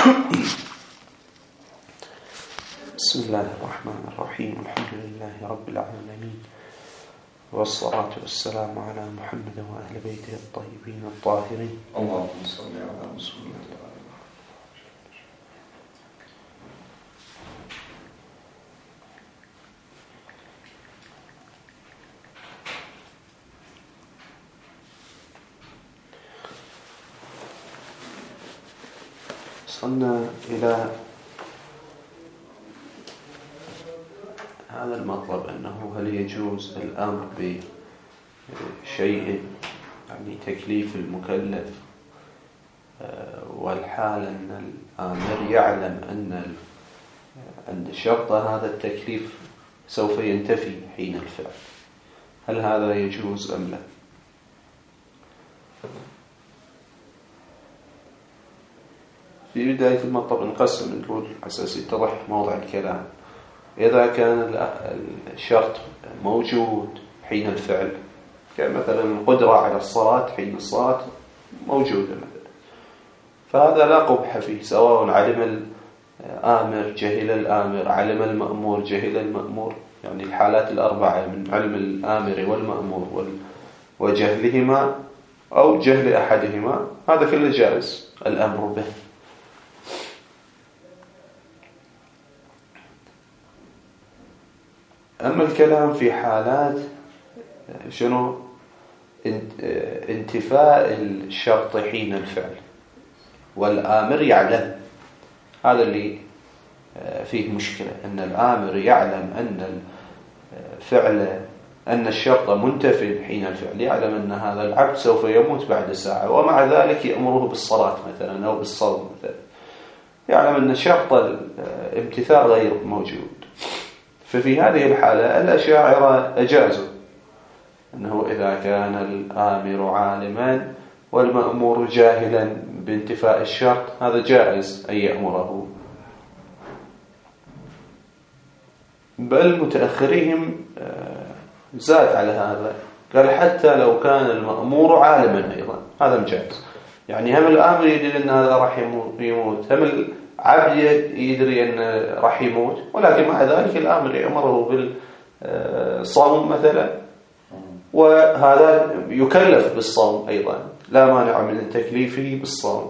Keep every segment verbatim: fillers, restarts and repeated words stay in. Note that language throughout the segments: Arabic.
بسم الله الرحمن الرحيم. الحمد لله رب العالمين، والصلاة والسلام على محمد وأهل بيته الطيبين الطاهرين. اللهم صل على رسول الله. وصلنا إلى هذا المطلب، أنه هل يجوز الأمر بشيء يعني تكليف المكلف والحال أن الآمر يعلم أن أن شرط هذا التكليف سوف ينتفي حين الفعل، هل هذا يجوز أم لا؟ في بداية المطلب نقسم، نقول على أساس يتضح موضع الكلام. إذا كان الشرط موجود حين الفعل، كان مثلا القدرة على الصلاة حين الصلاة موجودة مثلا، فهذا لا قبح فيه، سواء علم الآمر جهل الآمر، علم المأمور جهل المأمور، يعني الحالات الأربعة من علم الآمر والمأمور وجهلهما أو جهل أحدهما، هذا كله جائز الأمر به. أما الكلام في حالات شنو انتفاء الشرط حين الفعل والآمر يعلم، هذا اللي فيه مشكلة، أن الآمر يعلم أن الفعل أن الشرط منتفي حين الفعل، يعلم أن هذا العبد سوف يموت بعد ساعة، ومع ذلك يأمره بالصلاة مثلا أو بالصوم مثلا، يعلم أن شرط الامتثال غير موجود. ففي هذه الحالة الأشاعرة أجازوا أنه إذا كان الآمر عالما والمأمور جاهلا بانتفاء الشرط، هذا جائز أن يأمره. بل متأخرهم زاد على هذا، قال حتى لو كان المأمور عالما أيضا هذا مجاز، يعني هم الآمر يدري أن هذا راح يموت، هم العبد يدري أن راح يموت، ولكن مع ذلك الآمر يأمره بالصوم مثلا، وهذا يكلف بالصوم أيضا، لا مانع من تكليفه بالصوم.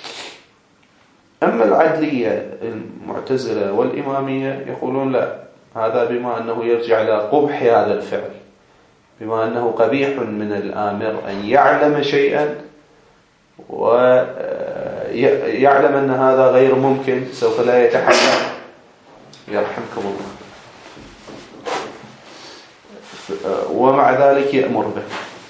أما العدلية المعتزلة والإمامية يقولون لا، هذا بما أنه يرجع إلى قبح هذا الفعل، بما أنه قبيح من الآمر أن يعلم شيئا ويعلم أن هذا غير ممكن، سوف لا يتحقق، يرحمكم الله، ومع ذلك يأمر به،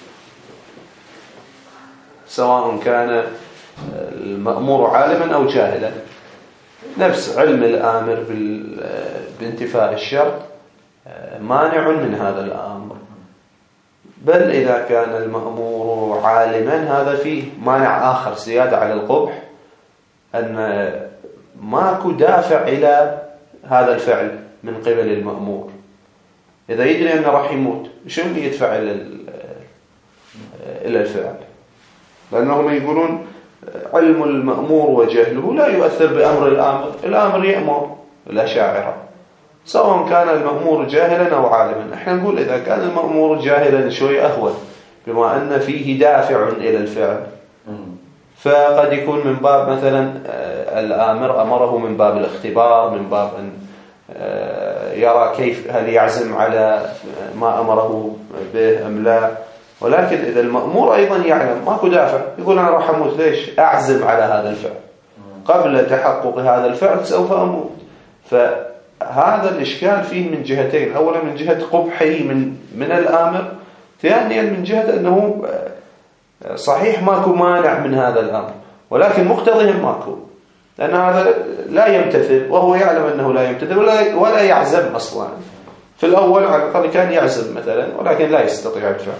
سواء كان المأمور عالما أو جاهلا، نفس علم الآمر بانتفاء الشرط مانع من هذا الأمر. بل إذا كان المأمور عالما هذا فيه مانع آخر زيادة على القبح، أن ماكو دافع إلى هذا الفعل من قبل المأمور. إذا يدري أنه راح يموت، شو اللي يدفع إلى إلى الفعل؟ لأنهم يقولون علم المأمور وجهله لا يؤثر بأمر الآمر، الآمر يأمر الأشاعرة سواء كان المأمور جاهلا أو عالما. احنا نقول إذا كان المأمور جاهلا شوي أهون، بما أن فيه دافع إلى الفعل، فقد يكون من باب مثلا الآمر أمره من باب الاختبار، من باب أن يرى كيف هل يعزم على ما أمره به أم لا. ولكن إذا المأمور أيضا يعلم ماكو دافع، يقول أنا راح أموت، ليش أعزم على هذا الفعل؟ قبل تحقق هذا الفعل سوف أموت. فهذا الإشكال فيه من جهتين، أولا من جهة قبحه من من الآمر، ثانيا من جهة أنه صحيح ماكو مانع من هذا الأمر، ولكن مقتضيه ماكو، لأن هذا لا يمتثل، وهو يعلم أنه لا يمتثل ولا, ولا يعزم أصلا. في الأول على الأقل كان يعزم مثلا، ولكن لا يستطيع الفعل.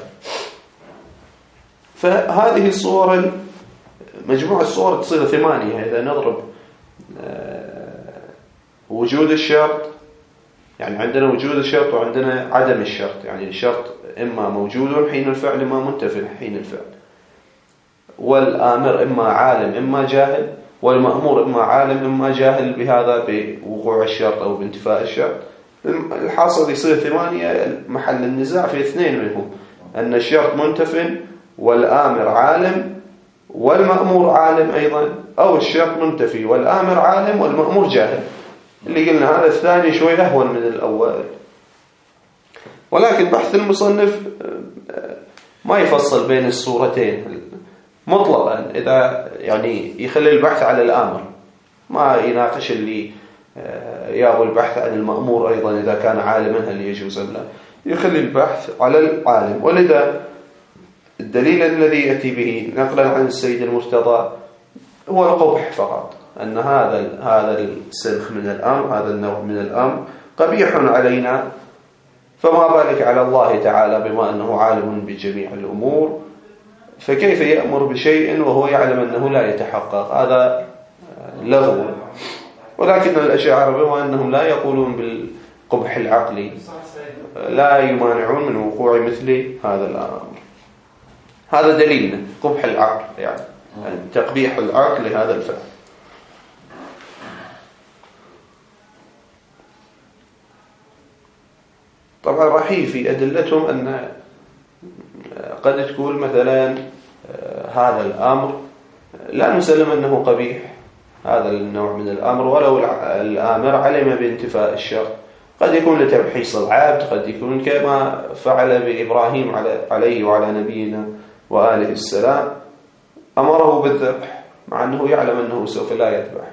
فهذه الصور، مجموع الصور تصير ثمانية إذا نضرب وجود الشرط، يعني عندنا وجود الشرط وعندنا عدم الشرط، يعني الشرط إما موجود حين الفعل إما منتفي حين الفعل، والآمر إما عالم إما جاهل، والمأمور إما عالم إما جاهل بهذا بوقوع الشرط أو بانتفاء الشرط. الحاصل يصير ثمانية، محل النزاع في اثنين منهم، أن الشرط منتف والآمر عالم والمأمور عالم أيضا، أو الشرط منتفي والآمر عالم والمأمور جاهل. اللي قلنا هذا الثاني شوي أهون من الأول. ولكن بحث المصنف ما يفصل بين الصورتين مطلقا، إذا يعني يخلي البحث على الآمر، ما يناقش اللي يابو البحث عن المأمور أيضا إذا كان عالما هل يجوز أم لا، يخلي البحث على العالم. ولذا الدليل الذي يأتي به نقلا عن السيد المرتضى هو القبح فقط، أن هذا هذا السلخ من الأمر، هذا النوع من الأمر قبيح علينا، فما بالك على الله تعالى بما أنه عالم بجميع الأمور، فكيف يأمر بشيء وهو يعلم أنه لا يتحقق؟ هذا لغو. ولكن الأشاعرة بما أنهم لا يقولون بالقبح العقلي لا يمانعون من وقوع مثل هذا الأمر. هذا دليلنا قبح العقل، يعني, يعني تقبيح العقل لهذا الفعل. طبعا رحيل في أدلتهم أن قد تقول مثلا هذا الأمر لا نسلم أنه قبيح، هذا النوع من الأمر ولو الآمر علم بانتفاء الشر، قد يكون لتمحيص العبد، قد يكون كما فعل بإبراهيم عليه وعلى نبينا وآله السلام، أمره بالذبح مع أنه يعلم أنه سوف لا يذبح.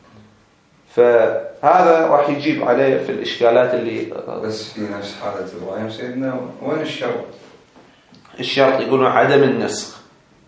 فهذا راح يجيب عليه في الإشكالات اللي بس في نفس حالة إبراهيم سيدنا وين الشرط؟ الشرط يقولون عدم النسخ،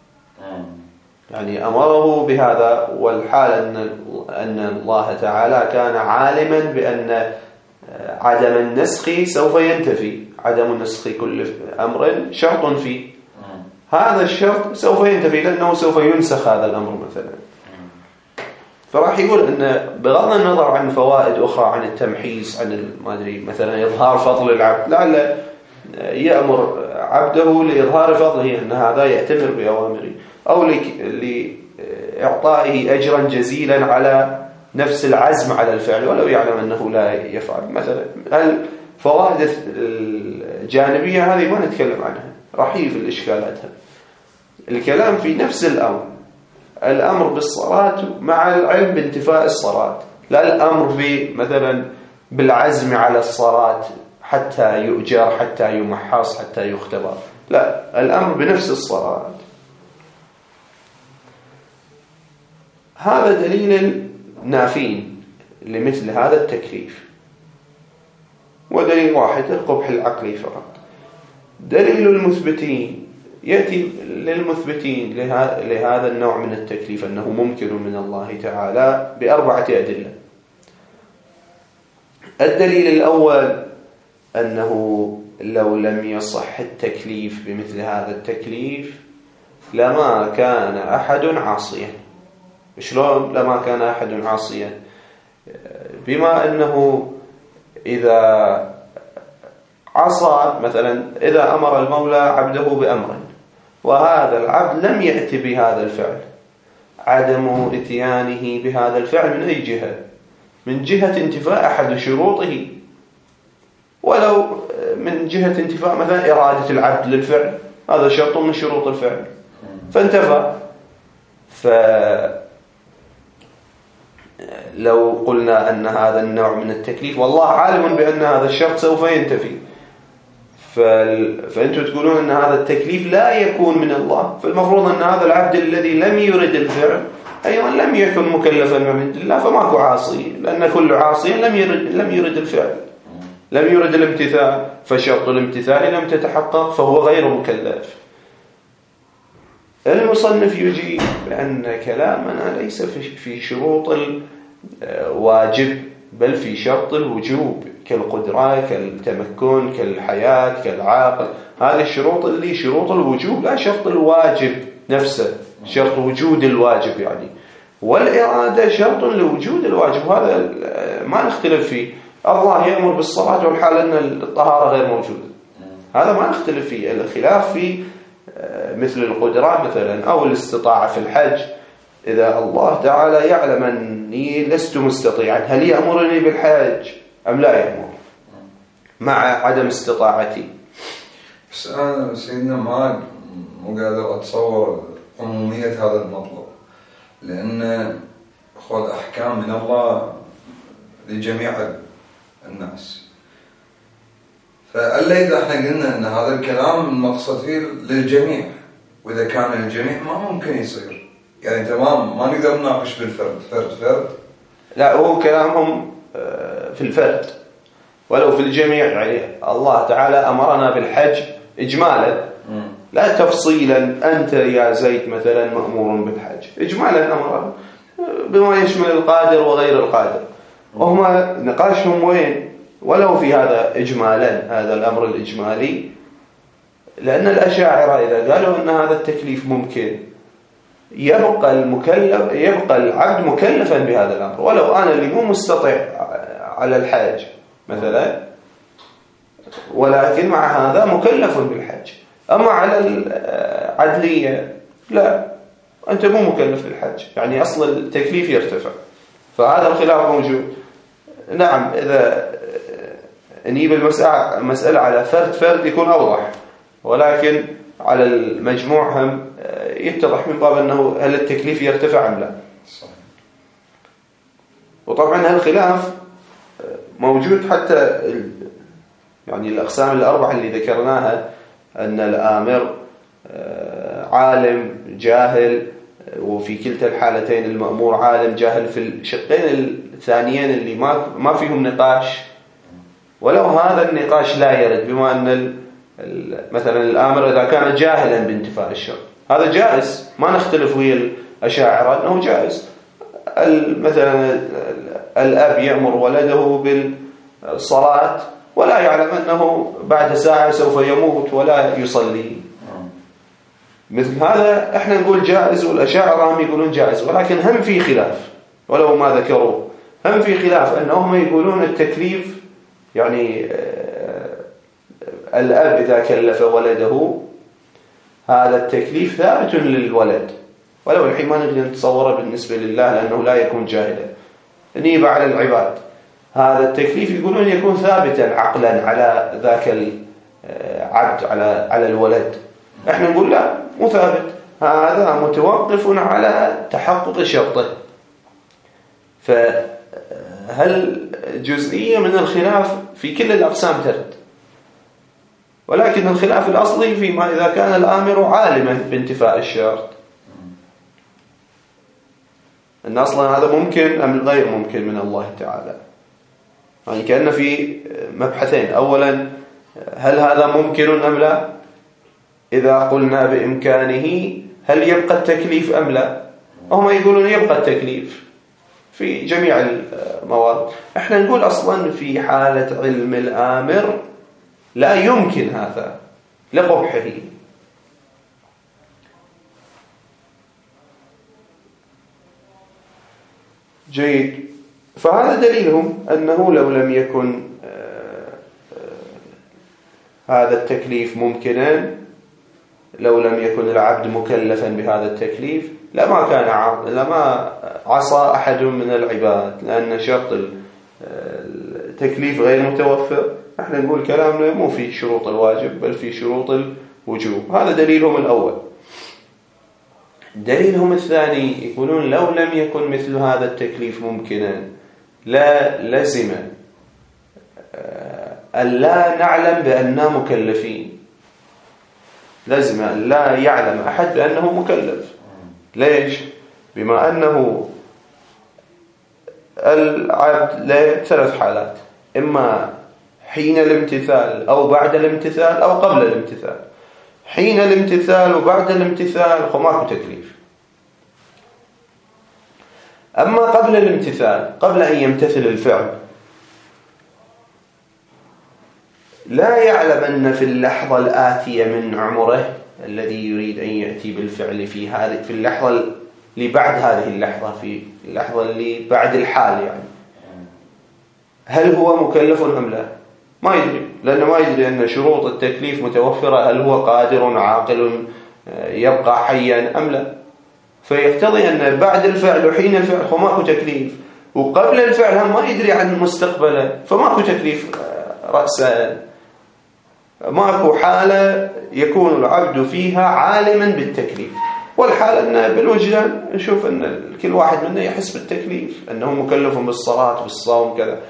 يعني أمره بهذا، والحال أن أن الله تعالى كان عالما بأن عدم النسخ سوف ينتفي، عدم النسخ كل أمر شرط فيه، هذا الشرط سوف ينتفي لأنه سوف ينسخ هذا الأمر مثلا. فراح يقول أن بغض النظر عن فوائد أخرى، عن التمحيص، عن ما أدري مثلا إظهار فضل العبد، لعل يأمر عبده لإظهار فضله أن هذا يأتمر بأوامره، أو لإعطائه أجرا جزيلا على نفس العزم على الفعل ولو يعلم أنه لا يفعل مثلا. الفوائد الجانبية هذه ما نتكلم عنها، رحيل في الإشكالات. الكلام في نفس الأمر، الأمر بالصلاة مع العلم بانتفاء الصلاة، لا الأمر مثلا بالعزم على الصلاة حتى يؤجر، حتى يمحص، حتى يختبر، لا، الأمر بنفس الصلاة. هذا دليل النافين لمثل هذا التكليف، ودليل واحد القبح العقلي فقط. دليل المثبتين يأتي للمثبتين لهذا النوع من التكليف أنه ممكن من الله تعالى بأربعة أدلة. الدليل الأول أنه لو لم يصح التكليف بمثل هذا التكليف لما كان أحد عاصيا. شلون لما كان أحد عاصيا؟ بما أنه إذا عصى مثلا، إذا أمر المولى عبده بأمر وهذا العبد لم يأتي بهذا الفعل، عدم إتيانه بهذا الفعل من أي جهة؟ من جهة انتفاء أحد شروطه، ولو من جهة انتفاء مثلا إرادة العبد للفعل، هذا شرط من شروط الفعل فانتفى. فلو قلنا أن هذا النوع من التكليف والله عالم بأن هذا الشرط سوف ينتفي، فأنتم تقولون أن هذا التكليف لا يكون من الله، فالمفروض أن هذا العبد الذي لم يرد الفعل أيضا لم يكن مكلفا من عند الله، فماكو عاصي، لأن كل عاصي لم يرد لم يرد الفعل، لم يرد الامتثال، فشرط الامتثال لم تتحقق فهو غير مكلف. المصنف يجيب بأن كلامنا ليس في شروط الواجب بل في شرط الوجوب، كالقدرة، كالتمكن، كالحياة، كالعاقل، هذه الشروط اللي شروط الوجوب، لا شرط الواجب نفسه، شرط وجود الواجب يعني، والإرادة شرط لوجود الواجب، وهذا ما نختلف فيه. الله يأمر بالصلاة والحال أن الطهارة غير موجودة، هذا ما نختلف فيه. الخلاف في مثل القدرة مثلا أو الاستطاعة في الحج، إذا الله تعالى يعلم أني لست مستطيعا هل يأمرني بالحج أم لا يأمر مع عدم استطاعتي؟ بس أنا سيدنا ما مو قادر أتصور عمومية هذا المطلب، لأن خذ أحكام من الله لجميع الناس. فألا إذا احنا قلنا أن هذا الكلام المقصد فيه للجميع، وإذا كان للجميع ما ممكن يصير، يعني تمام ما نقدر نناقش بالفرد فرد فرد. لا، هو كلامهم في الفرد ولو في الجميع. يعني الله تعالى أمرنا بالحج إجمالا لا تفصيلا. أنت يا زيد مثلا مأمور بالحج إجمالا، أمرنا بما يشمل القادر وغير القادر، وهما نقاشهم وين ولو في هذا إجمالا، هذا الأمر الإجمالي. لأن الأشاعرة إذا قالوا أن هذا التكليف ممكن يبقى المكلف يبقى العبد مكلفا بهذا الأمر، ولو أنا اللي مو مستطيع على الحج مثلا، ولكن مع هذا مكلف بالحج. أما على العدلية لا، أنت مو مكلف بالحج، يعني أصل التكليف يرتفع. فهذا الخلاف موجود. نعم، إذا نجيب المسألة على فرد فرد يكون أوضح، ولكن على المجموع هم يتضح من باب أنه هل التكليف يرتفع أم لا. وطبعا هالخلاف موجود حتى يعني الأقسام الأربعة اللي ذكرناها، أن الآمر عالم جاهل، وفي كلتا الحالتين المأمور عالم جاهل. في الشقين الثانيين اللي ما ما فيهم نقاش، ولو هذا النقاش لا يرد، بما أن مثلا الآمر إذا كان جاهلا بانتفاء الشرط هذا جائز، ما نختلف ويا الأشاعرة أنه جائز. مثلا الأب يأمر ولده بالصلاة ولا يعلم أنه بعد ساعة سوف يموت ولا يصلي، مثل هذا احنا نقول جائز، والأشاعرة هم يقولون جائز. ولكن هم في خلاف، ولو ما ذكروا هم في خلاف أنهم يقولون التكليف يعني الأب إذا كلف ولده هذا التكليف ثابت للولد، ولو الحين ما نقدر نتصوره بالنسبة لله لأنه لا يكون جاهلا. نيبة على العباد هذا التكليف يقولون يكون ثابتا عقلا على ذاك العبد، على على الولد. احنا نقول لا، مو ثابت، هذا متوقف على تحقق شرطه. فهل جزئية من الخلاف في كل الأقسام ترد، ولكن الخلاف الأصلي فيما إذا كان الآمر عالما بانتفاء الشرط، أن أصلا هذا ممكن أم غير ممكن من الله تعالى. يعني كأن في مبحثين: أولا هل هذا ممكن أم لا؟ إذا قلنا بإمكانه هل يبقى التكليف أم لا؟ وهم يقولون يبقى التكليف في جميع الموارد. احنا نقول أصلا في حالة علم الآمر لا يمكن هذا لقبحه. جيد. فهذا دليلهم أنه لو لم يكن هذا التكليف ممكنا، لو لم يكن العبد مكلفا بهذا التكليف لما كان لما عصى أحد من العباد، لأن شرط التكليف غير متوفر. احنا نقول كلامنا مو في شروط الواجب بل في شروط الوجوب. هذا دليلهم الأول. دليلهم الثاني يقولون لو لم يكن مثل هذا التكليف ممكنا لا لزم أن لا نعلم بأننا مكلفين. لازم أن لا يعلم أحد بأنه مكلف. ليش؟ بما أنه العبد له ثلاث حالات: إما حين الامتثال أو بعد الامتثال أو قبل الامتثال. حين الامتثال وبعد الامتثال خماك تكليف. أما قبل الامتثال، قبل أن يمتثل الفعل، لا يعلم أن في اللحظة الآتية من عمره الذي يريد أن يأتي بالفعل في هذه في اللحظة اللي بعد هذه اللحظة، في اللحظة اللي بعد الحال، يعني هل هو مكلف أم لا؟ ما يدري، لأنه ما يدري أن شروط التكليف متوفرة. هل هو قادر عاقل يبقى حيا أم لا؟ فيقتضي أن بعد الفعل وحين الفعل هو ماكو تكليف، وقبل الفعل هم ما يدري عن مستقبله فماكو تكليف رأسا. ماكو حالة يكون العبد فيها عالما بالتكليف، والحالة أن بالوجدان نشوف أن كل واحد منا يحس بالتكليف أنه مكلف بالصلاة بالصوم كذا.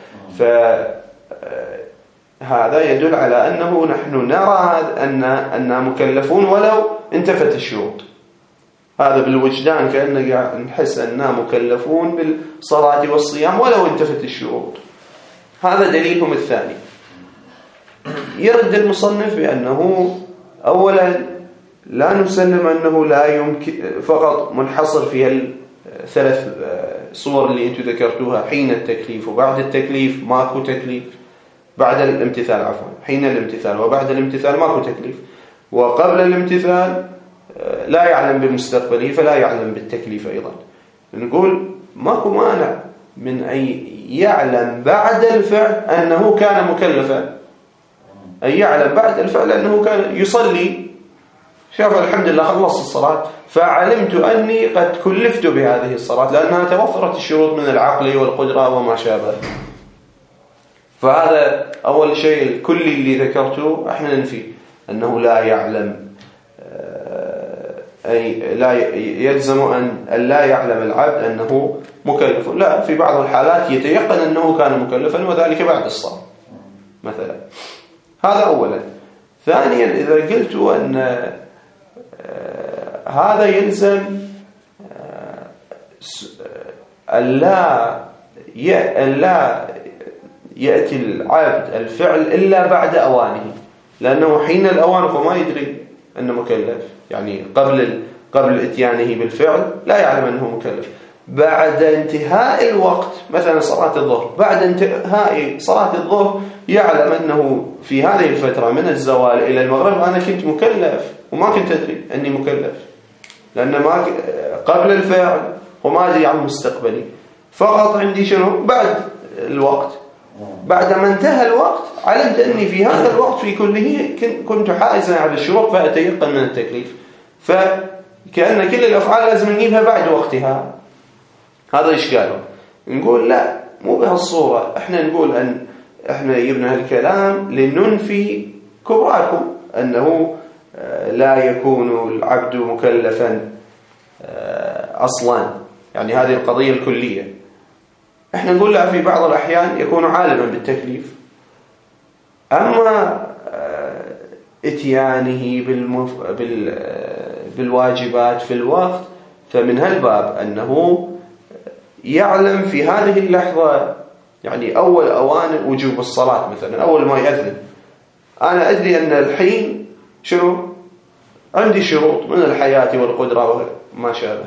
فهذا يدل على أنه نحن نرى أن أننا مكلفون ولو انتفت الشروط. هذا بالوجدان كأننا نحس أننا مكلفون بالصلاة والصيام ولو انتفت الشروط. هذا دليلهم الثاني. يرد المصنف بأنه أولا لا نسلم أنه لا يمكن فقط منحصر في الثلاث صور اللي أنتم ذكرتوها، حين التكليف وبعد التكليف ماكو تكليف، بعد الامتثال عفوا حين الامتثال وبعد الامتثال ماكو تكليف، وقبل الامتثال لا يعلم بمستقبله فلا يعلم بالتكليف أيضا. نقول ماكو مانع من أن يعلم بعد الفعل أنه كان مكلفا، أن يعلم بعد الفعل أنه كان يصلي، شاف الحمد لله خلص الصلاة فعلمت أني قد كلفت بهذه الصلاة لأنها توفرت الشروط من العقل والقدرة وما شابه. فهذا أول شيء الكلي اللي ذكرته احنا ننفي أنه لا يعلم، أي لا يلزم أن لا يعلم العبد أنه مكلف، لا، في بعض الحالات يتيقن أنه كان مكلفا وذلك بعد الصلاة مثلا. هذا أولا. ثانيا إذا قلت أن هذا يلزم ألا ألا يأتي العبد الفعل إلا بعد أوانه، لأنه حين الأوان فما يدري أنه مكلف، يعني قبل قبل إتيانه بالفعل لا يعلم أنه مكلف. بعد انتهاء الوقت مثلا صلاة الظهر، بعد انتهاء صلاة الظهر يعلم أنه في هذه الفترة من الزوال إلى المغرب أنا كنت مكلف وما كنت أدري أني مكلف، لأن ما قبل الفعل وما أدري عن مستقبلي، فقط عندي شنو بعد الوقت. بعد ما انتهى الوقت علمت أني في هذا الوقت في كله كنت حائزا على الشروط فأتيقن من التكليف. فكأن كل الأفعال لازم نجيبها بعد وقتها. هذا إشكاله. نقول لا، مو بهالصورة. احنا نقول أن احنا جبنا هالكلام لننفي كبراكم أنه لا يكون العبد مكلفا أصلا، يعني هذه القضية الكلية. احنا نقول لا، في بعض الأحيان يكون عالما بالتكليف، أما اتيانه بالمف... بال... بالواجبات في الوقت فمن هالباب أنه يعلم في هذه اللحظة، يعني أول أوان وجوب الصلاة مثلا، أول ما يأذن أنا أدري أن الحين شنو عندي شروط من الحياة والقدرة وما شابه.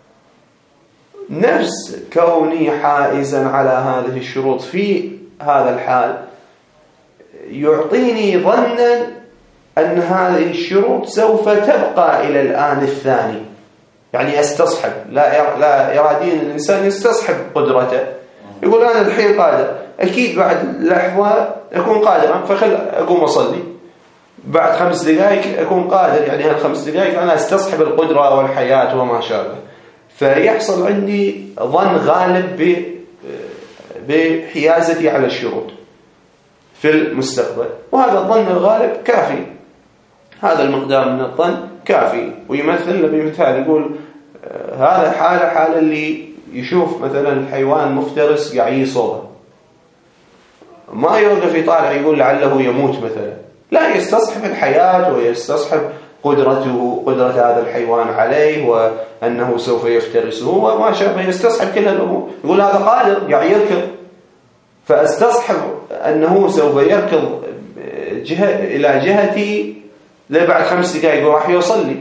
نفس كوني حائزا على هذه الشروط في هذا الحال يعطيني ظنا أن هذه الشروط سوف تبقى إلى الآن الثاني، يعني يستصحب، لا لا إراديا الإنسان يستصحب قدرته، يقول أنا الحين قادر، أكيد بعد لحظة أكون قادرا فخل أقوم أصلي، بعد خمس دقائق أكون قادر، يعني هالخمس دقائق أنا أستصحب القدرة والحياة وما شابه. فيحصل عندي ظن غالب بحيازتي على الشروط في المستقبل، وهذا الظن الغالب كافي، هذا المقدار من الظن كافي. ويمثل بمثال يقول هذا حالة حالة اللي يشوف مثلا الحيوان مفترس قاعد يصوده، ما يوقف يطالع يقول لعله يموت مثلا، لا، يستصحب الحياة ويستصحب قدرته قدرة هذا الحيوان عليه وأنه سوف يفترسه وما شابه، يستصحب كل الأمور. يقول هذا قادر قاعد يركض، فأستصحب أنه سوف يركض جهة إلى جهتي بعد خمس دقائق وراح يصلي،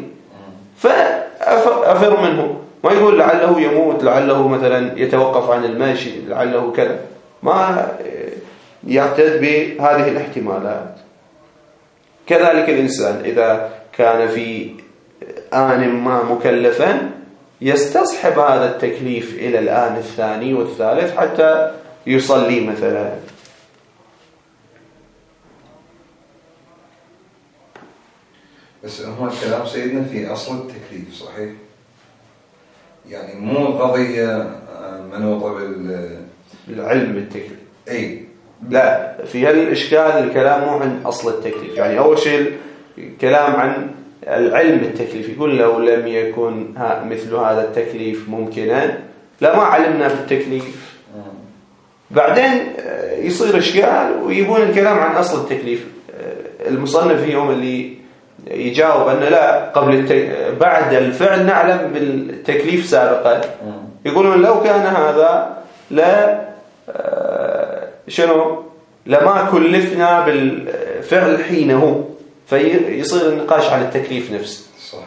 فأفر منه، ما يقول لعله يموت، لعله مثلا يتوقف عن المشي، لعله كذا، ما يعتد بهذه الاحتمالات. كذلك الإنسان إذا كان في آن ما مكلفا يستصحب هذا التكليف إلى الآن الثاني والثالث حتى يصلي مثلا. بس هو الكلام سيدنا في أصل التكليف صحيح؟ يعني مو قضية منوطة بالعلم بالتكليف. اي لا، في هالإشكال الكلام مو عن أصل التكليف. يعني أول شيء الكلام عن العلم بالتكليف، يقول لو لم يكن مثل هذا التكليف ممكنا لما علمنا بالتكليف. بعدين يصير إشكال ويبون الكلام عن أصل التكليف. المصنف يوم اللي يجاوب أن لا، قبل التك... بعد الفعل نعلم بالتكليف سابقا، يقولون لو كان هذا لا شنو لما كلفنا بالفعل حينه، فيصير النقاش على التكليف نفسه. صحيح.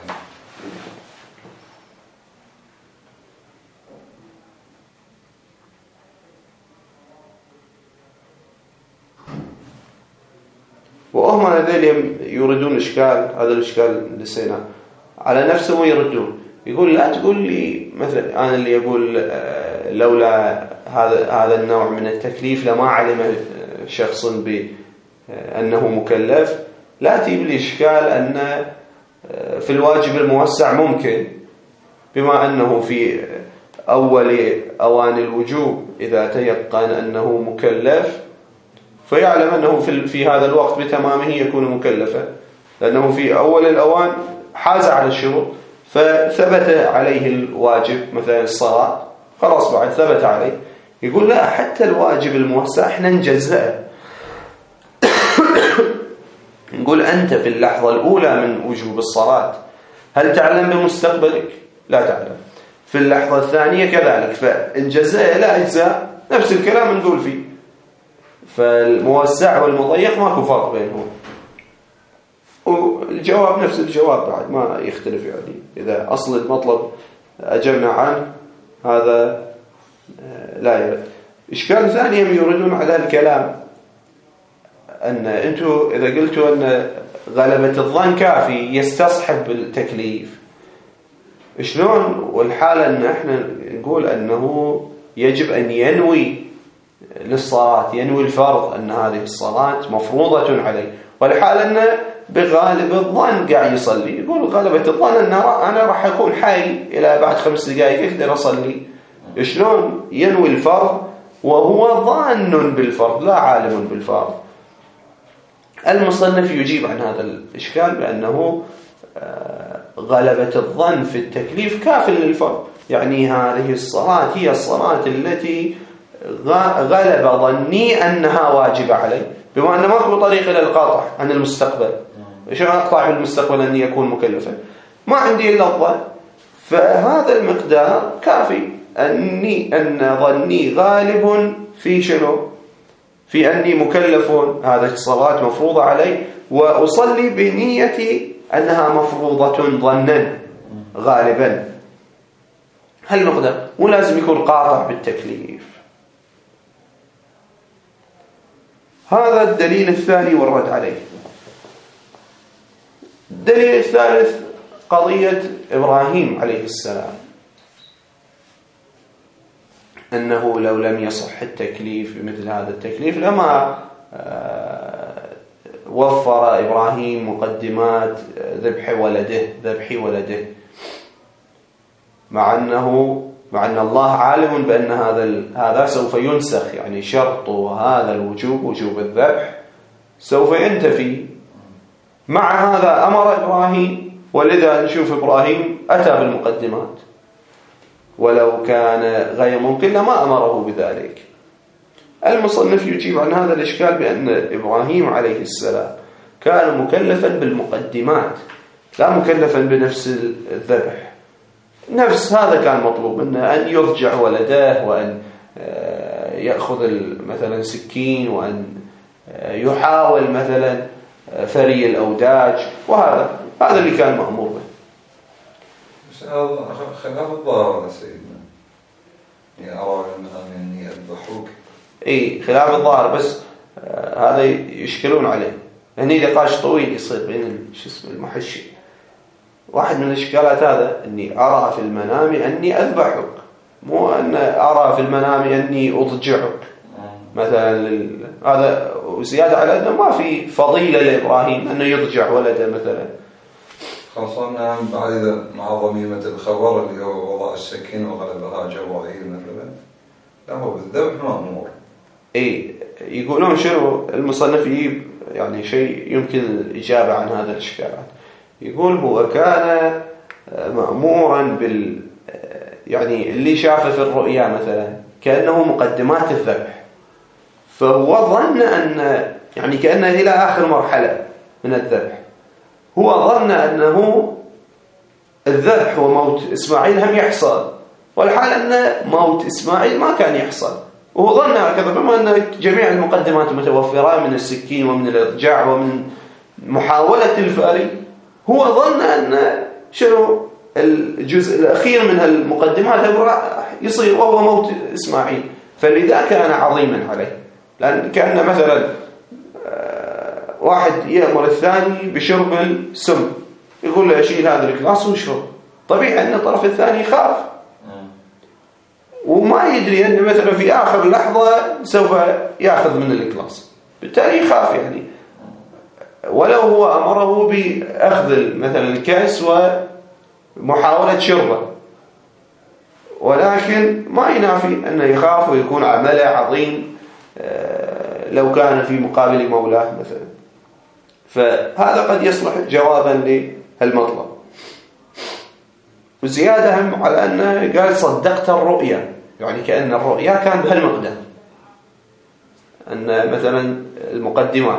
وهم هذول يريدون إشكال، هذا الإشكال نسينا على نفسه ويردون. يقول لا تقول لي مثلا أنا اللي يقول لولا هذا هذا النوع من التكليف لما علم شخص بأنه مكلف، لا تجيب لي إشكال أن في الواجب الموسع ممكن، بما أنه في أول أوان الوجوب إذا تيقن أنه مكلف فيعلم أنه في في هذا الوقت بتمامه يكون مكلفا، لأنه في أول الأوان حاز على الشروط فثبت عليه الواجب مثلا الصلاة، خلاص بعد ثبت عليه. يقول لا، حتى الواجب الموسع احنا نجزئه. نقول أنت في اللحظة الأولى من وجوب الصلاة هل تعلم بمستقبلك؟ لا تعلم. في اللحظة الثانية كذلك، فالجزاء لا أجزاء نفس الكلام نقول فيه. فالموسع والمضيق ماكو فرق بينهم، والجواب نفس الجواب بعد ما يختلف. يعني إذا أصل المطلب أجبنا عنه هذا لا يرد. إشكال ثاني يردون على الكلام أن أنتوا إذا قلتوا أن غلبة الظن كافي يستصحب التكليف، شلون والحالة أن احنا نقول أنه يجب أن ينوي للصلاة، ينوي الفرض أن هذه الصلاة مفروضة عليه، والحال أنه بغالب الظن قاعد يصلي. يقول غلبة الظن أن أنا راح أكون حي إلى بعد خمس دقائق أقدر أصلي. شلون ينوي الفرض وهو ظان بالفرض لا عالم بالفرض؟ المصنف يجيب عن هذا الإشكال بأنه غلبة الظن في التكليف كاف للفرض. يعني هذه الصلاة هي الصلاة التي غلب ظني أنها واجبة علي، بما أن ماكو طريق إلى القاطع عن المستقبل. شو أقطع بالمستقبل أني يكون مكلفا؟ ما عندي إلا الظن، فهذا المقدار كافي أني أن ظني غالب في شنو؟ في أني مكلف، هذه الصلاة مفروضة علي، وأصلي بنية أنها مفروضة ظنا غالبا. هل نقدر مو لازم يكون قاطع بالتكليف. هذا الدليل الثاني والرد عليه. الدليل الثالث قضية إبراهيم عليه السلام، أنه لو لم يصح التكليف بمثل هذا التكليف لما وفر إبراهيم مقدمات ذبح ولده ذبح ولده مع أنه مع أن الله عالم بأن هذا هذا سوف ينسخ. يعني شرط هذا الوجوب وجوب الذبح سوف ينتفي. مع هذا أمر إبراهيم، ولذا نشوف إبراهيم أتى بالمقدمات، ولو كان غير ممكن لما أمره بذلك. المصنف يجيب عن هذا الإشكال بأن إبراهيم عليه السلام كان مكلفا بالمقدمات لا مكلفا بنفس الذبح. نفس هذا كان مطلوب منه، أن يرجع ولده، وأن يأخذ مثلا سكين، وأن يحاول مثلا فري الأوداج، وهذا هذا اللي كان مأمور به. خلاف الظاهر سيدنا، يعني أرى أني أذبحوك. إيه خلاف الظاهر، بس آه هذا يشكلون عليه. هني نقاش طويل يصير بين شو اسمه المحشي. واحد من الإشكالات هذا أني أرى في المنام أني أذبحك، مو أن أرى في المنام أني أضجعك مثلا. هذا وزيادة على أنه ما في فضيلة لإبراهيم أنه يضجع ولده مثلا. خاصة بعد إذا مع ضميمة الخبر اللي هو وضع السكين وغلبها جبرائيل مثلا، لا هو بالذبح مأمور. إيه يقولون شنو المصنف يجيب يعني شيء يمكن الإجابة عن هذا الإشكال. يقول هو كان مأمورا بال يعني اللي شافه في الرؤيا مثلا كأنه مقدمات الذبح، فهو ظن أن يعني كأنه إلى آخر مرحلة من الذبح، هو ظن أنه الذبح وموت إسماعيل هم يحصل، والحال أن موت إسماعيل ما كان يحصل، وهو ظن هكذا بما أن جميع المقدمات متوفرة من السكين ومن الإضجاع ومن محاولة الفاري. هو ظن أن شنو الجزء الأخير من المقدمات راح يصير وهو موت إسماعيل، فلذا كان عظيما عليه. لأن كان مثلا واحد يأمر الثاني بشرب السم، يقول له أشيل هذا الكلاس وشرب، طبيعي أن الطرف الثاني يخاف وما يدري أن مثلا في آخر لحظة سوف يأخذ من الكلاس، بالتالي يخاف يعني، ولو هو أمره بأخذ مثلا الكأس ومحاولة شربه، ولكن ما ينافي أنه يخاف ويكون عمله عظيم لو كان في مقابل مولاه مثلا. فهذا قد يصلح جوابا لهالمطلب. وزيادة هم على أنه قال صدقت الرؤيا، يعني كأن الرؤيا كان بهالمقدار، أن مثلا المقدمات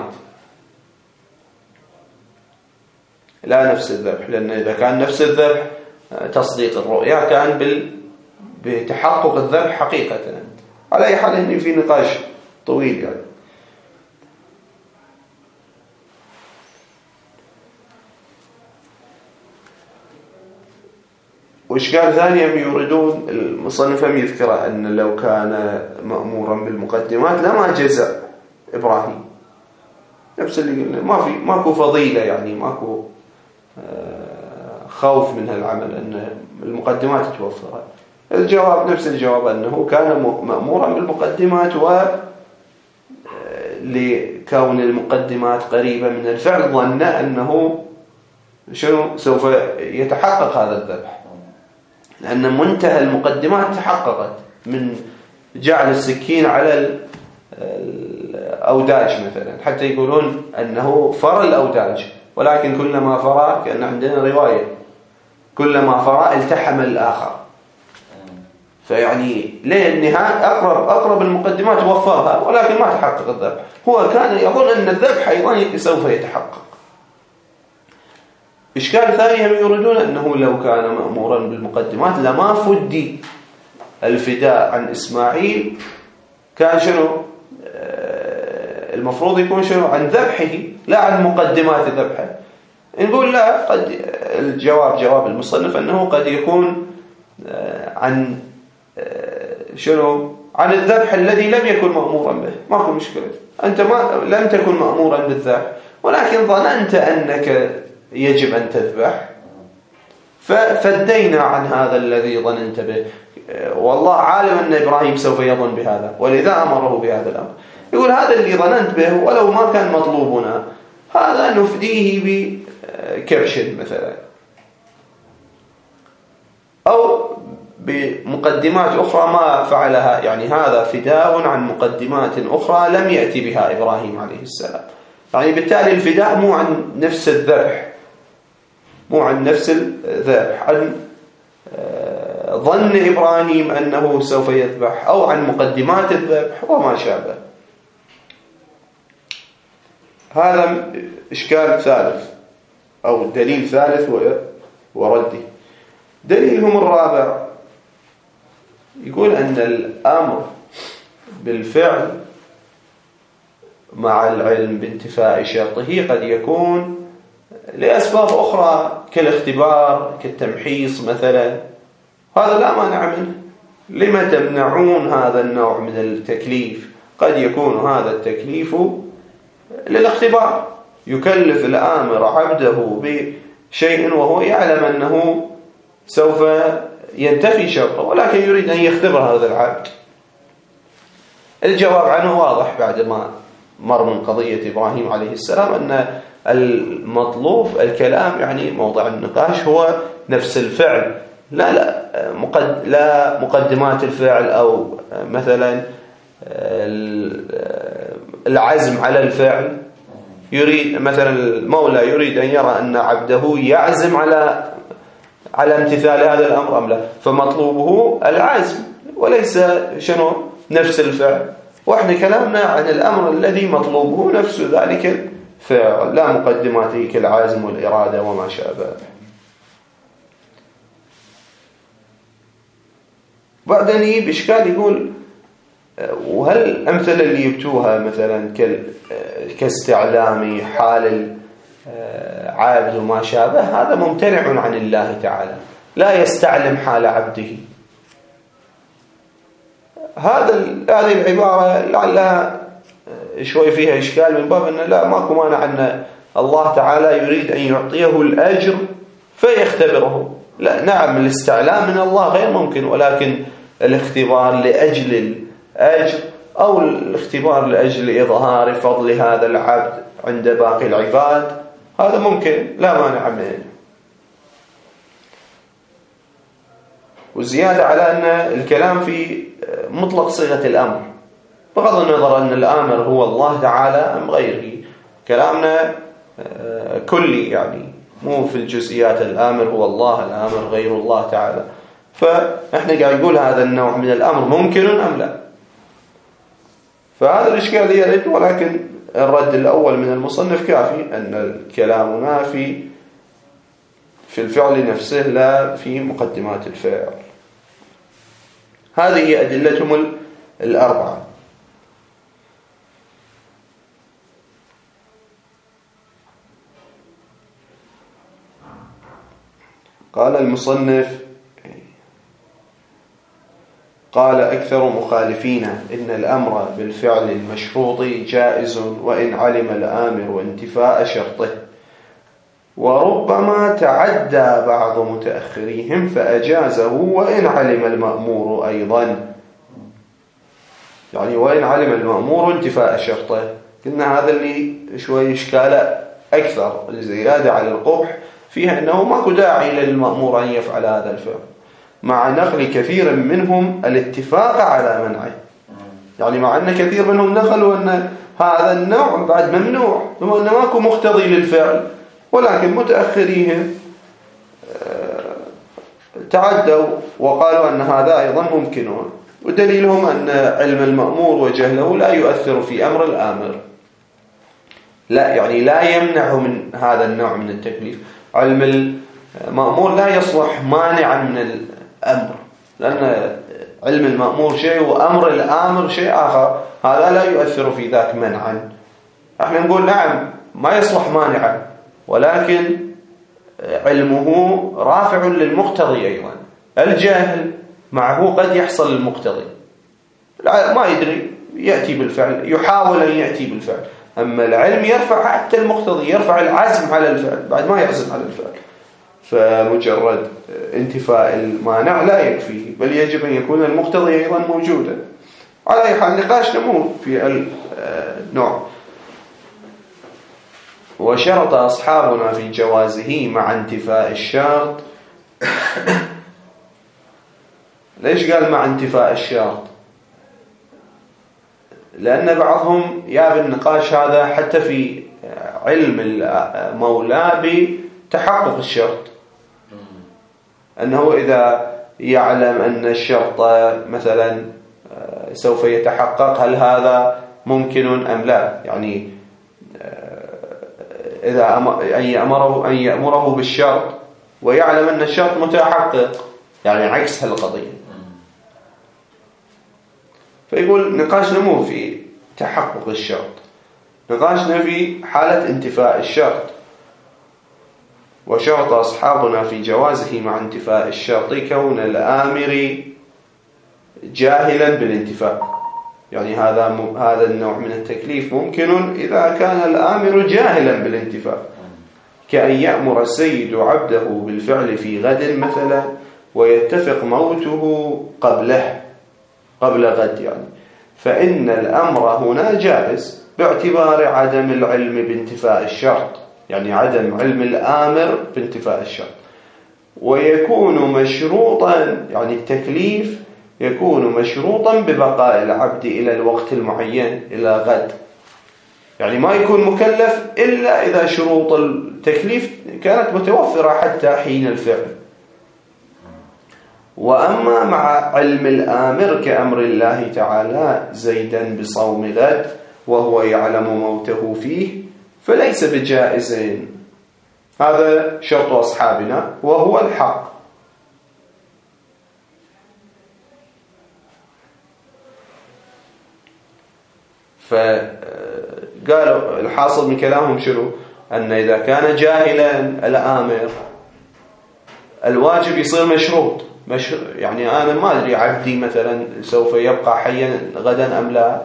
لا نفس الذبح، لأن إذا كان نفس الذبح تصديق الرؤيا كان بال... بتحقق الذبح حقيقة. على أي حال إني في نقاش طويل يعني. وإشكال ثاني هم يوردون المصنف هم يذكر أن لو كان مأمورا بالمقدمات لما جزع إبراهيم، نفس اللي قلنا، ما في ماكو فضيلة يعني، ماكو خوف من هالعمل أن المقدمات توفرت. الجواب نفس الجواب أنه كان مأمورا بالمقدمات، و لكون المقدمات قريبة من الفعل ظن أنه شنو سوف يتحقق هذا الذبح، لأن منتهى المقدمات تحققت من جعل السكين على الأوداج مثلا، حتى يقولون أنه فر الأوداج، ولكن كلما فرى كأن عندنا رواية كلما فرى التحم الآخر، فيعني ليه النهاية أقرب أقرب المقدمات وفرها ولكن ما تحقق الذبح. هو كان يظن أن الذبح أيضا سوف يتحقق. إشكال ثاني هم يريدون أنه لو كان مأمورا بالمقدمات لما فدي الفداء عن إسماعيل، كان شنو المفروض يكون شنو عن ذبحه لا عن مقدمات ذبحه. نقول لا، قد الجواب جواب المصنف أنه قد يكون عن شنو عن الذبح الذي لم يكن مأمورا به، ماكو مشكلة، أنت ما لم تكن مأمورا بالذبح ولكن ظننت أنك يجب أن تذبح، ففدينا عن هذا الذي ظننت به، والله عالم أن إبراهيم سوف يظن بهذا ولذا أمره بهذا الأمر. يقول هذا اللي ظننت به ولو ما كان مطلوبنا هذا نفديه بكبش مثلا، أو بمقدمات أخرى ما فعلها، يعني هذا فداء عن مقدمات أخرى لم يأتي بها إبراهيم عليه السلام. يعني بالتالي الفداء مو عن نفس الذبح، مو عن نفس الذبح، عن ظن إبراهيم أنه سوف يذبح أو عن مقدمات الذبح وما شابه. هذا إشكال ثالث أو دليل ثالث ورده. دليلهم الرابع يقول أن الأمر بالفعل مع العلم بانتفاء شرطه قد يكون لأسباب أخرى كالاختبار كالتمحيص مثلا، هذا لا مانع منه. لما تمنعون هذا النوع من التكليف؟ قد يكون هذا التكليف للاختبار، يكلف الآمر عبده بشيء وهو يعلم أنه سوف ينتفي شرطه ولكن يريد أن يختبر هذا العبد. الجواب عنه واضح بعد ما مر من قضية إبراهيم عليه السلام أن المطلوب الكلام يعني موضع النقاش هو نفس الفعل، لا لا مقد لا مقدمات الفعل أو مثلا العزم على الفعل. يريد مثلا المولى يريد أن يرى أن عبده يعزم على على امتثال هذا الأمر أم لا، فمطلوبه العزم وليس شنو نفس الفعل. وإحنا كلامنا عن الأمر الذي مطلوبه نفس ذلك الفعل، لا مقدماته كالعزم والإرادة وما شابه. بعدين يجيب إشكال يقول وهل الأمثلة اللي يبتوها مثلا كاستعلام حال العابد وما شابه هذا ممتنع عن الله تعالى، لا يستعلم حال عبده. هذا هذه العبارة لعلها شوي فيها إشكال من باب أن لا ماكو مانع أن الله تعالى يريد أن يعطيه الأجر فيختبره. لا نعم الاستعلام من الله غير ممكن، ولكن الاختبار لأجل الأجر أو الاختبار لأجل إظهار فضل هذا العبد عند باقي العباد هذا ممكن، لا مانع منه. وزيادة على أن الكلام في مطلق صيغة الأمر بغض النظر أن الآمر هو الله تعالى أم غيره، كلامنا كلي يعني مو في الجزئيات. الآمر هو الله، الآمر غير الله تعالى. فإحنا قاعد نقول هذا النوع من الأمر ممكن أم لا. فهذا الإشكال يرد، ولكن الرد الأول من المصنف كافي أن الكلام نافي في الفعل نفسه لا في مقدمات الفعل. هذه أدلتهم الأربعة. قال المصنف قال أكثر مخالفين إن الأمر بالفعل المشروط جائز وإن علم الآمر انتفاء شرطه، وربما تعدى بعض متأخريهم فأجازه وإن علم المأمور أيضا، يعني وإن علم المأمور انتفاء شرطه. قلنا هذا اللي شوي إشكال أكثر، الزيادة على القبح فيها أنه ماكو داعي للمأمور أن يفعل هذا الفعل، مع نقل كثير منهم الاتفاق على منعه. يعني مع أن كثير منهم نقلوا أن هذا النوع بعد ممنوع، ثم أنه ماكو مقتضي للفعل، ولكن متأخريهم تعدوا وقالوا أن هذا أيضا ممكن، ودليلهم أن علم المأمور وجهله لا يؤثر في أمر الآمر، لا يعني لا يمنع من هذا النوع من التكليف. علم المأمور لا يصلح مانعا من الأمر، لأن علم المأمور شيء وأمر الآمر شيء آخر، هذا لا يؤثر في ذاك منعا. احنا نقول نعم ما يصلح مانعا، ولكن علمه رافع للمقتضي أيضا. الجاهل معه قد يحصل المقتضي، ما يدري يأتي بالفعل، يحاول أن يأتي بالفعل. أما العلم يرفع حتى المقتضي، يرفع العزم على الفعل بعد ما يعزم على الفعل. فمجرد انتفاء المانع لا يكفيه، بل يجب أن يكون المقتضي أيضا موجودا. على أي حال نقاشنا مو في النوع. وشرط أصحابنا في جوازه مع انتفاء الشرط. ليش قال مع انتفاء الشرط؟ لأن بعضهم يا بالنقاش هذا حتى في علم المولى بتحقق الشرط، أنه إذا يعلم أن الشرط مثلا سوف يتحقق هل هذا ممكن أم لا. يعني إذا أن يأمره أن يأمره بالشرط ويعلم أن الشرط متحقق، يعني عكس هالقضية. فيقول نقاشنا مو في تحقق الشرط، نقاشنا في حالة انتفاء الشرط. وشرط أصحابنا في جوازه مع انتفاء الشرط كون الآمر جاهلا بالانتفاء. يعني هذا هذا النوع من التكليف ممكن إذا كان الآمر جاهلا بالانتفاء، كأن يأمر السيد عبده بالفعل في غد مثلا ويتفق موته قبله قبل غد، يعني فإن الأمر هنا جائز باعتبار عدم العلم بانتفاء الشرط، يعني عدم علم الآمر بانتفاء الشرط. ويكون مشروطا، يعني التكليف يكون مشروطا ببقاء العبد إلى الوقت المعين، إلى غد، يعني ما يكون مكلف إلا إذا شروط التكليف كانت متوفرة حتى حين الفعل. وأما مع علم الآمر كأمر الله تعالى زيدا بصوم غد وهو يعلم موته فيه فليس بجائز. هذا شرط أصحابنا وهو الحق. فقالوا الحاصل من كلامهم شنو؟ أن إذا كان جاهلا الآمر الواجب يصير مشروط، مش يعني أنا ما أدري عبدي مثلا سوف يبقى حيا غدا أم لا،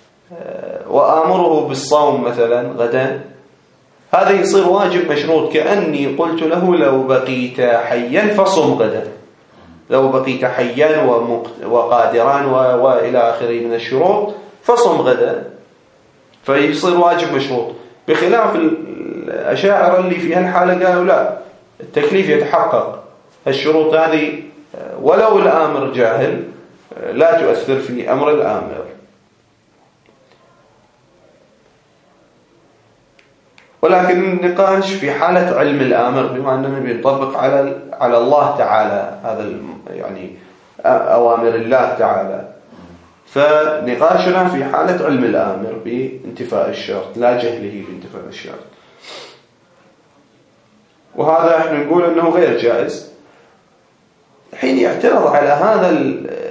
وآمره بالصوم مثلا غدا، هذا يصير واجب مشروط، كأني قلت له لو بقيت حيا فصم غدا، لو بقيت حيا وقادرا وإلى آخره من الشروط فصم غدا، فيصير واجب مشروط. بخلاف الأشاعرة اللي في هالحالة قالوا لا، التكليف يتحقق، الشروط هذه ولو الآمر جاهل لا تؤثر في أمر الآمر. ولكن النقاش في حالة علم الآمر، بما أننا بنطبق على على الله تعالى هذا يعني أوامر الله تعالى، فنقاشنا في حالة علم الآمر بانتفاء الشرط لا جهله بانتفاء الشرط، وهذا احنا نقول أنه غير جائز. حين يعترض على هذا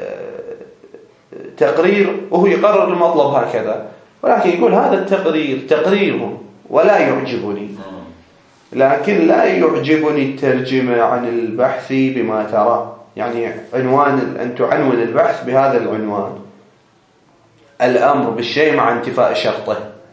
التقرير وهو يقرر المطلب هكذا، ولكن يقول هذا التقرير تقريرهم ولا يعجبني، لكن لا يعجبني الترجمة عن البحث بما ترى، يعني عنوان أن تعنون البحث بهذا العنوان: الأمر بالشيء مع انتفاء شرطه.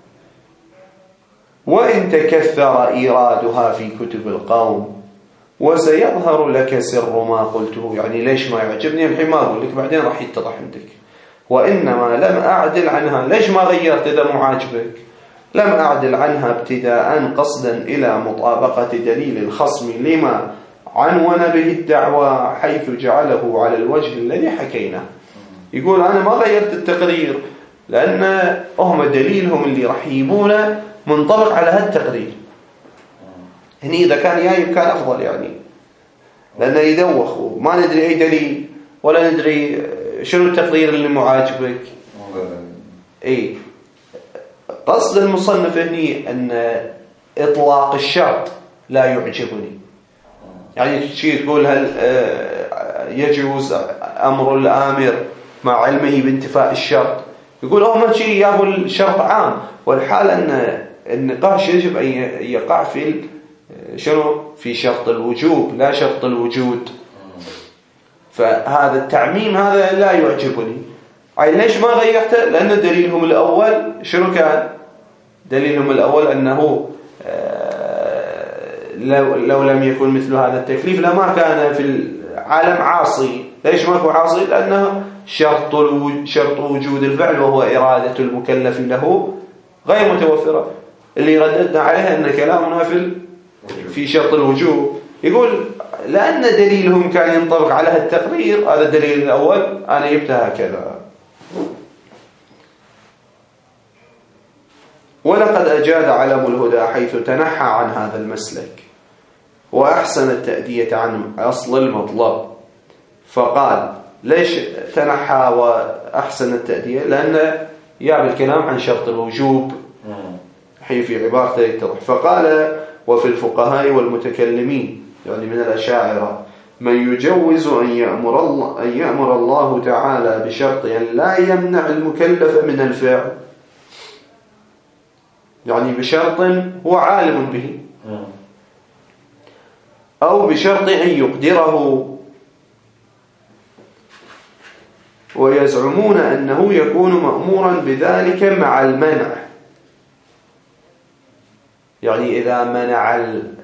وإن تكثر إيرادها في كتب القوم وسيظهر لك سر ما قلته، يعني ليش ما يعجبني الحين ما أقول لك، بعدين راح يتضح عندك. وإنما لم أعدل عنها، ليش ما غيرت إذا مو عاجبك؟ لم أعدل عنها ابتداء قصدا إلى مطابقة دليل الخصم لما عنون به الدعوى حيث جعله على الوجه الذي حكينا. يقول أنا ما غيرت التقرير لأن هم دليلهم اللي راح يجيبونه منطبق على هذا التقرير. هني إذا كان جايب كان أفضل، يعني لأنه يدوخ وما ندري أي دليل ولا ندري شنو التقرير اللي معاجبك. إيه قصد المصنف هني أن إطلاق الشرط لا يعجبني، يعني شيء تقول هل يجوز أمر الآمر مع علمه بانتفاء الشرط؟ يقول هم شيء يابوا الشرط عام، والحال أن النقاش يجب أن يقع في شنو؟ في شرط الوجوب لا شرط الوجود. فهذا التعميم هذا لا يعجبني. أي ليش ما غيرته؟ لأن دليلهم الأول شنو كان؟ دليلهم الأول أنه لو, لو لم يكن مثل هذا التكليف لما كان في العالم عاصي. ليش ما هو عاصي؟ لأنه شرط شرط وجود الفعل وهو إرادة المكلف له غير متوفرة. اللي رددنا عليها أن كلامنا في في شرط الوجوب. يقول لأن دليلهم كان ينطبق على التقرير، هذا الدليل الأول أنا جبتها هكذا. ولقد أجاد علم الهدى حيث تنحى عن هذا المسلك وأحسن التأدية عن أصل المطلب. فقال ليش تنحى وأحسن التأدية؟ لأن يعمل الكلام عن شرط الوجوب حين في عبارته يتضح. فقال وفي الفقهاء والمتكلمين يعني من الأشاعرة من يجوز أن يأمر الله, أن يأمر الله تعالى بشرط لا يمنع المكلف من الفعل، يعني بشرط هو عالم به، أو بشرط أن يقدره، ويزعمون أنه يكون مأمورا بذلك مع المنع. يعني إذا منع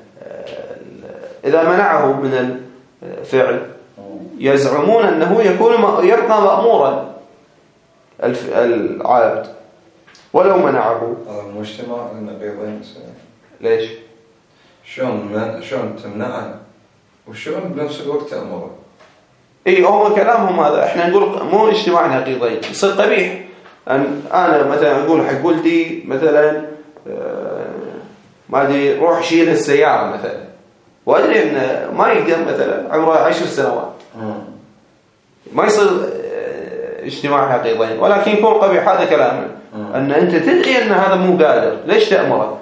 إذا منعه من الفعل يزعمون أنه يكون يبقى مأمورا، العبد ولو منعه. هذا مو اجتماع النقيضين. ليش؟ شلون شلون تمنعه وشلون بنفس الوقت تأمره؟ اي هو كلامهم هذا. احنا نقول مو اجتماع نقيضين، يصير قبيح ان انا مثلا اقول حق ولدي مثلا آه ما ادري روح شيل السياره مثلا، وادري انه ما يقدر مثلا عمره عشر سنوات، ما يصير آه اجتماع نقيضين، ولكن يكون قبيح. هذا كلامه ان انت تدري ان هذا مو قادر، ليش تأمره؟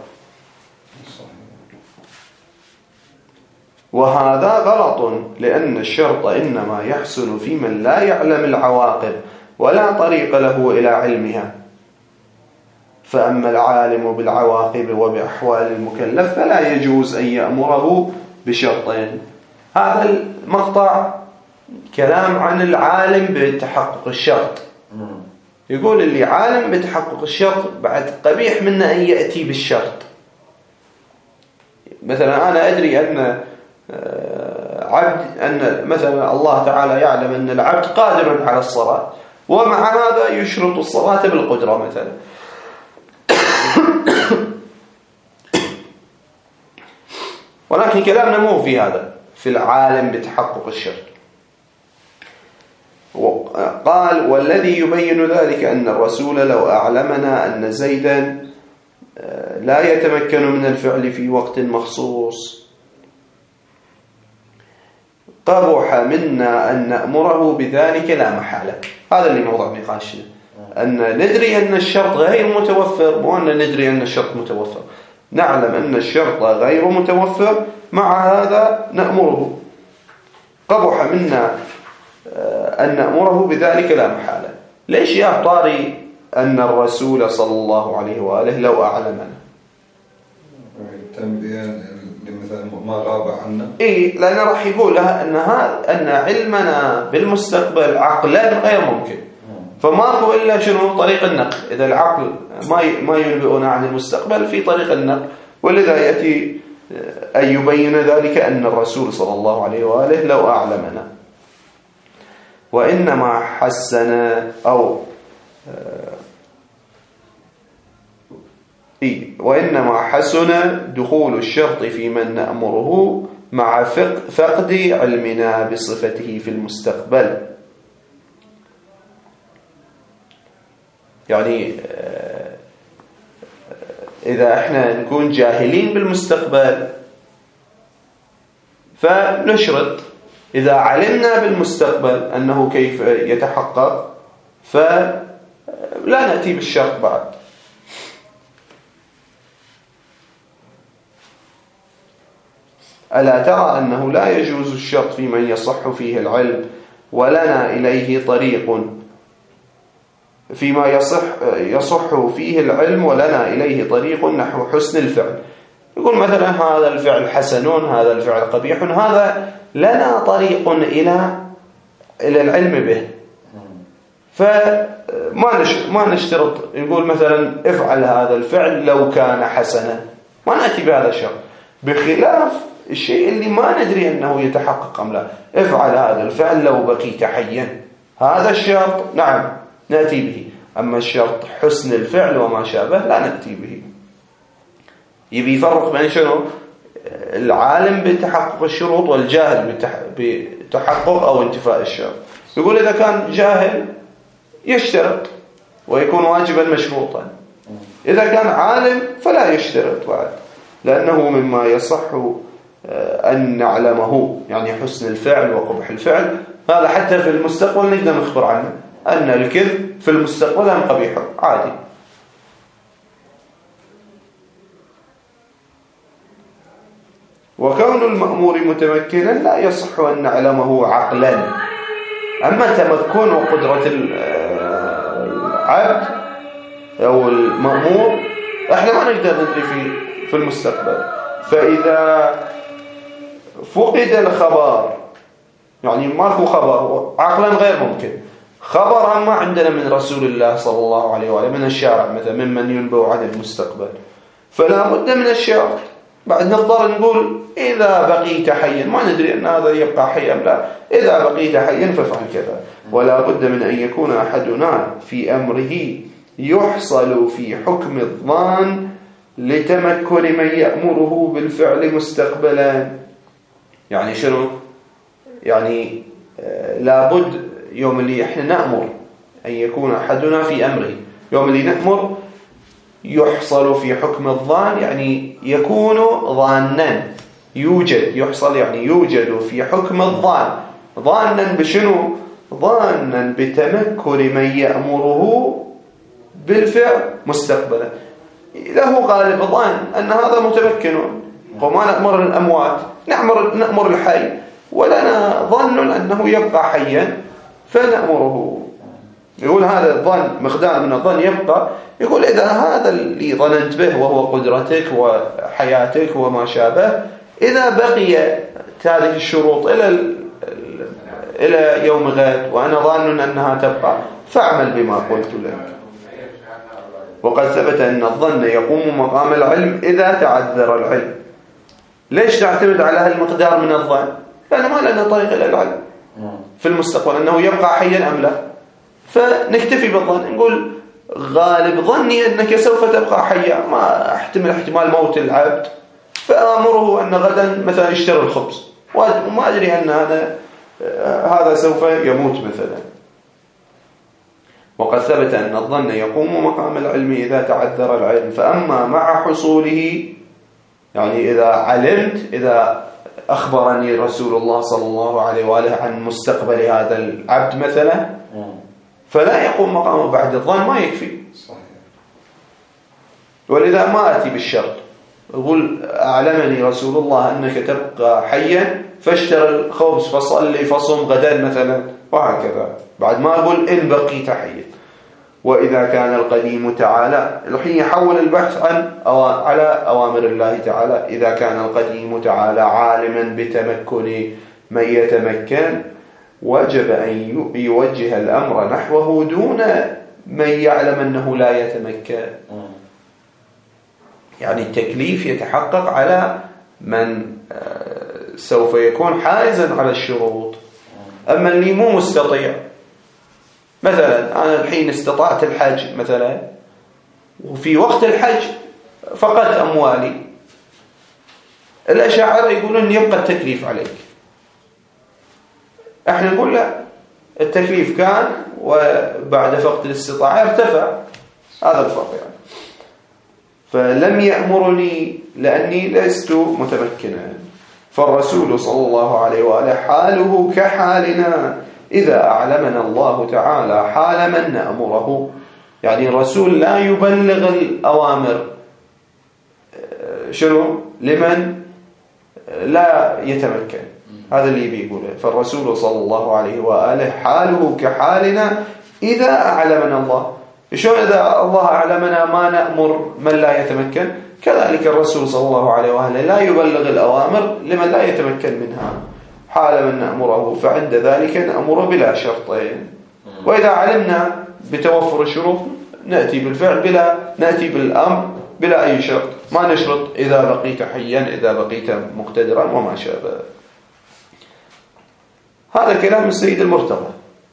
وهذا غلط، لأن الشرط إنما يحصل في من لا يعلم العواقب ولا طريق له إلى علمها. فأما العالم بالعواقب وبأحوال المكلف فلا يجوز أن يأمره بشرطين. هذا المقطع كلام عن العالم بتحقق الشرط. يقول اللي عالم بتحقق الشرط بعد قبيح منه أن يأتي بالشرط. مثلا أنا أدري أن عبد أن مثلا الله تعالى يعلم أن العبد قادر على الصلاة، ومع هذا يشرط الصلاة بالقدرة مثلا. ولكن كلامنا مو في هذا، في العالم بتحقق الشرط. قال والذي يبين ذلك أن الرسول لو أعلمنا أن زيدا لا يتمكن من الفعل في وقت مخصوص قبح منا أن نأمره بذلك لا محالة. هذا اللي موضوع نقاشنا، أن ندري أن الشرط غير متوفر، مو أن ندري أن الشرط متوفر، نعلم أن الشرط غير متوفر، مع هذا نأمره. قبح منا أن نأمره بذلك لا محالة. ليش يا طاري أن الرسول صلى الله عليه وآله لو أعلمنا؟ تنبيه مثلا ما غاب عنا. إيه، لأنه راح يقول لها أن هذا أن علمنا بالمستقبل عقلا غير ممكن، فما هو إلا شنو؟ طريق النقل. إذا العقل ما ما ينبئنا عن المستقبل في طريق النقل، ولذا يأتي أن يبين ذلك أن الرسول صلى الله عليه وآله لو أعلمنا. وإنما حسن أو إيه وإنما حسن دخول الشرط في من نأمره مع فقد علمنا بصفته في المستقبل. يعني إذا احنا نكون جاهلين بالمستقبل فنشرط، إذا علمنا بالمستقبل أنه كيف يتحقق فلا نأتي بالشرط بعد. ألا ترى أنه لا يجوز الشرط في من يصح فيه العلم ولنا إليه طريق، فيما يصح يصح فيه العلم ولنا إليه طريق نحو حسن الفعل. يقول مثلا هذا الفعل حسن، هذا الفعل قبيح، هذا لنا طريق إلى إلى العلم به، فما نش ما نشترط. يقول مثلا افعل هذا الفعل لو كان حسنا، ما نأتي بهذا الشرط، بخلاف الشيء اللي ما ندري أنه يتحقق أم لا. افعل هذا الفعل لو بقيت حيا، هذا الشرط نعم نأتي به. أما الشرط حسن الفعل وما شابه لا نأتي به. يبي يفرق بين شنو؟ العالم بتحقق الشروط والجاهل بتحقق أو انتفاء الشرط. يقول إذا كان جاهل يشترط ويكون واجبا مشروطا، إذا كان عالم فلا يشترط بعد، لأنه مما يصح أن نعلمه، يعني حسن الفعل وقبح الفعل. هذا حتى في المستقبل نقدر نخبر عنه أن الكذب في المستقبل أم قبيح عادي. وكون المأمور متمكنا لا يصح أن نعلمه عقلا. أما تمكن وقدرة العبد أو المأمور احنا ما نقدر ندري في في المستقبل. فإذا فقد الخبر، يعني ماكو خبر عقلا غير ممكن، خبرا ما عندنا من رسول الله صلى الله عليه وآله من الشارع مثلا ممن ينبأ عن المستقبل، فلا بد من الشرط. بعد نضطر نقول إذا بقيت حيا، ما ندري أن هذا يبقى حيا أم لا، إذا بقيت حيا فافعل كذا. ولا بد من أن يكون أحدنا في أمره يحصل في حكم الظان لتمكن من يأمره بالفعل مستقبلا. يعني شنو؟ يعني آه لابد يوم اللي احنا نأمر أن يكون أحدنا في أمره، يوم اللي نأمر يحصل في حكم الظان، يعني يكون ظانا، يوجد، يحصل يعني يوجد في حكم الظان، ظانا بشنو؟ ظانا بتمكن من يأمره بالفعل مستقبلا. له غالب ظان أن هذا متمكن، وما نأمر الأموات، نأمر, نأمر الحي، ولنا ظن أنه يبقى حيا فنأمره. يقول هذا الظن مقدار من الظن يبقى، يقول إذا هذا اللي ظننت به وهو قدرتك وحياتك وما شابه، إذا بقي هذه الشروط إلى إلى يوم غد وأنا ظان أنها تبقى، فاعمل بما قلت لك. وقد ثبت أن الظن يقوم مقام العلم إذا تعذر العلم. ليش تعتمد على هالمقدار من الظن؟ لأن ما لنا طريق إلى العلم في المستقبل أنه يبقى حيا أم لا، فنكتفي بالظن، نقول غالب ظني أنك سوف تبقى حيا، ما احتمل احتمال موت العبد، فأمره أن غدا مثلا يشتري الخبز وما أدري أن هذا هذا سوف يموت مثلا. وقد ثبت أن الظن يقوم مقام العلم إذا تعذر العلم. فأما مع حصوله، يعني إذا علمت، إذا أخبرني رسول الله صلى الله عليه وآله عن مستقبل هذا العبد مثلا، فلا يقوم مقامه بعد الظن، ما يكفي. ولذا ما أتي بالشرط، يقول أعلمني رسول الله أنك تبقى حيا فاشتر الخبز فصلي فصم غدا مثلا، وهكذا، بعد ما أقول إن بقيت حيا. وإذا كان القديم تعالى، الحين يحول البحث عن أو... على أوامر الله تعالى. إذا كان القديم تعالى عالما بتمكن من يتمكن، وجب أن يوجه الأمر نحوه دون من يعلم أنه لا يتمكن. يعني التكليف يتحقق على من سوف يكون حائزا على الشروط. أما اللي مو مستطيع، مثلا أنا الحين استطعت الحج مثلا، وفي وقت الحج فقدت أموالي، الأشاعرة يقولون يبقى التكليف عليك. احنا نقول لا، التكليف كان وبعد فقد الاستطاعة ارتفع، هذا الفرق يعني. فلم يأمرني لأني لست متمكنا. فالرسول صلى الله عليه وآله حاله كحالنا إذا أعلمنا الله تعالى حال من نأمره. يعني الرسول لا يبلغ الأوامر شنو لمن لا يتمكن، هذا اللي بيقوله. فالرسول صلى الله عليه وآله حاله كحالنا إذا أعلمنا الله. شلون إذا الله أعلمنا ما نأمر من لا يتمكن؟ كذلك الرسول صلى الله عليه وآله لا يبلغ الأوامر لمن لا يتمكن منها، حال من نأمره، فعند ذلك نأمر بلا شرطين. وإذا علمنا بتوفر الشروط نأتي بالفعل بلا نأتي بالأمر بلا أي شرط، ما نشرط إذا بقيت حيا، إذا بقيت مقتدرا وما شابه. هذا كلام السيد المرتضى.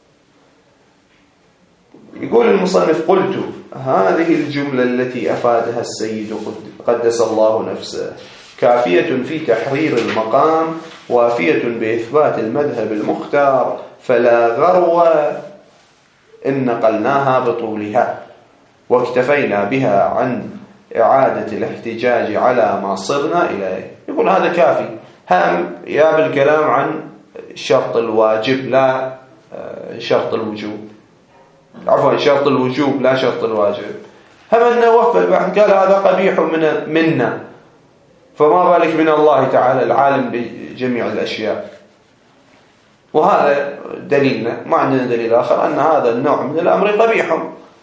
يقول المصنف: قلت هذه الجملة التي أفادها السيد قدس الله نفسه كافية في تحرير المقام، وافية بإثبات المذهب المختار، فلا غرو إن نقلناها بطولها، واكتفينا بها عن إعادة الاحتجاج على ما صرنا إليه. يقول هذا كافي. هم يا بالكلام عن شرط الواجب لا شرط الوجوب، عفوا شرط الوجوب لا شرط الواجب. هم أنه وفى البحث قال هذا قبيح من منا، فما بالك من الله تعالى العالم بجميع الأشياء. وهذا دليلنا، ما عندنا دليل آخر أن هذا النوع من الأمر قبيح.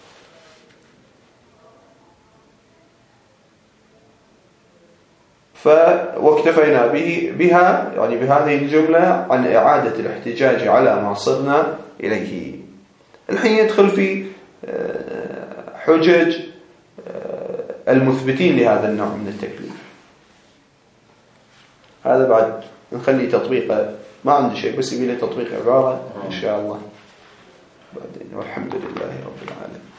واكتفينا به بها يعني بهذه الجملة عن إعادة الاحتجاج على ما صرنا إليه. الحين يدخل في حجج المثبتين لهذا النوع من التكليف. هذا بعد نخلي تطبيقه، ما عندي شيء بس يبي لي تطبيق عبارة إن شاء الله. بعدين والحمد لله رب العالمين.